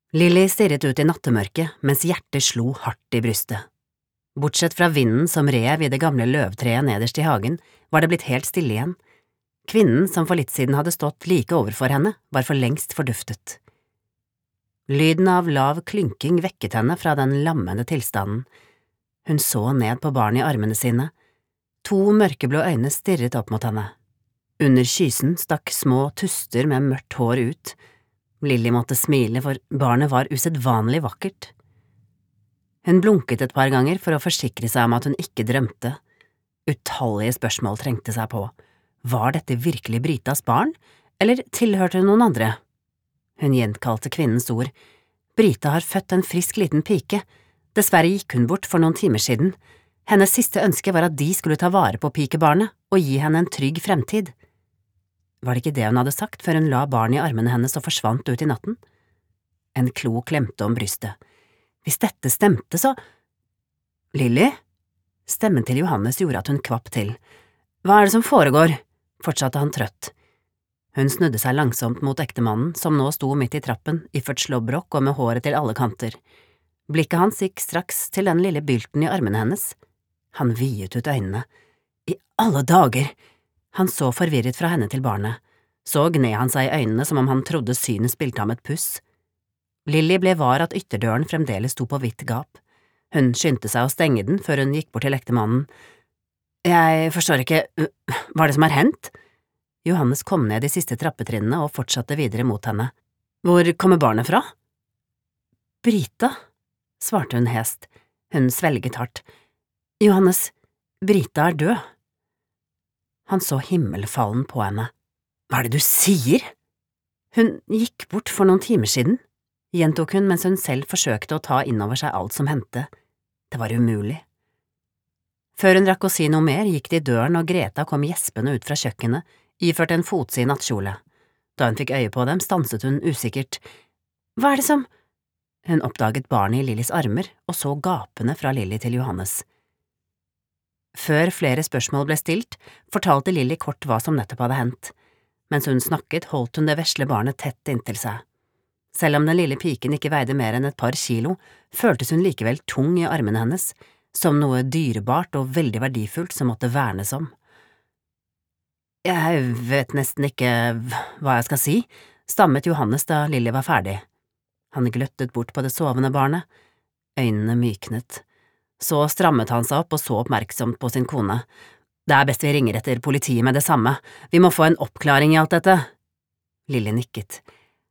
Lilly stirret ut i nattemørket mens hjertet slo hardt i brystet. Bortsett fra vinden som rev i det gamle løvtreet nederst i hagen, var det blitt helt stille igjen. Kvinnen som for litt siden hadde stått like overfor henne, var for lengst forduftet. Lyden av lav klynking vekket henne fra den lammende tilstanden. Hun så ned på barnet i armene sine. 2 mørkeblå øyne stirret opp mot henne. Under kysen stakk små tuster med mørkt hår ut. Lilly måtte smile, for barnet var usedvanlig vakkert. Hun blunket et par ganger for å forsikre seg om at hun ikke drømte. Utallige spørsmål trengte seg på. Var dette virkelig Britas barn, eller tilhørte hun noen andre? Hun gjenkalte kvinnens ord. Brita har født en frisk liten pike. Dessverre gikk hun bort for noen timer siden. Hennes siste ønske var at de skulle ta vare på pikebarnet og gi henne en trygg fremtid. Var det ikke det hun hadde sagt før hun la barnet i armene hennes og forsvant ut i natten? En klo klemte om brystet. Hvis dette stemte, så… Lilly? Stemmen til Johannes gjorde at hun kvapp til. Hva er det som foregår? Fortsatte han trøtt. Hun snudde seg langsomt mot ektemannen, som nå sto midt i trappen, iført slåbrok og med håret til alle kanter. Blikket hans gikk straks til den lille bylten i armene hennes. Han viet ut øynene. I alle dager! Han så forvirret fra henne til barnet. Så gned han seg i øynene som om han trodde synet spilte ham et puss. Lilly ble var at ytterdøren fremdeles sto på vidt gap. Hun skyndte seg å stenge den før hun gikk bort til ektemannen. Jeg forstår ikke, hva er det som har hendt? Johannes kom ned de siste trappetrinnene og fortsatte videre mot henne. Hvor kommer barnet fra? Brita, svarte hun hest. Hun svelget hardt. Johannes, Brita er død. Han så himmelfallen på henne. Hva er det du sier? Hun gikk bort for noen timer siden, gjentok hun mens hun selv forsøkte å ta innover seg alt som hendte. Det var umulig. Før hun rakk å si noe mer, gikk de i døren og Greta kom gjespende ut fra kjøkkenet, iført en fotsid nattkjole. Da hun fikk øye på dem, stanset hun usikkert. Hva er det som… Hun oppdaget barnet i Lillys armer og så gapende fra Lilly til Johannes. Før flere spørsmål ble stilt, fortalte Lilly kort hva som nettopp hadde hendt. Mens hun snakket, holdt hun det vesle barnet tett inntil seg. Selv om den lille piken ikke veide mer enn et par kilo, føltes hun likevel tung i armene hennes, som noe dyrebart og veldig verdifullt som måtte vernes om. Jeg vet nesten ikke hva jeg skal si, stammet Johannes da Lilly var ferdig. Han gløttet bort på det sovende barnet. Øynene myknet. Så strammet han seg opp og så oppmerksomt på sin kone. Det er best vi ringer etter politiet med det samme. Vi må få en oppklaring i alt dette. Lilly nikket.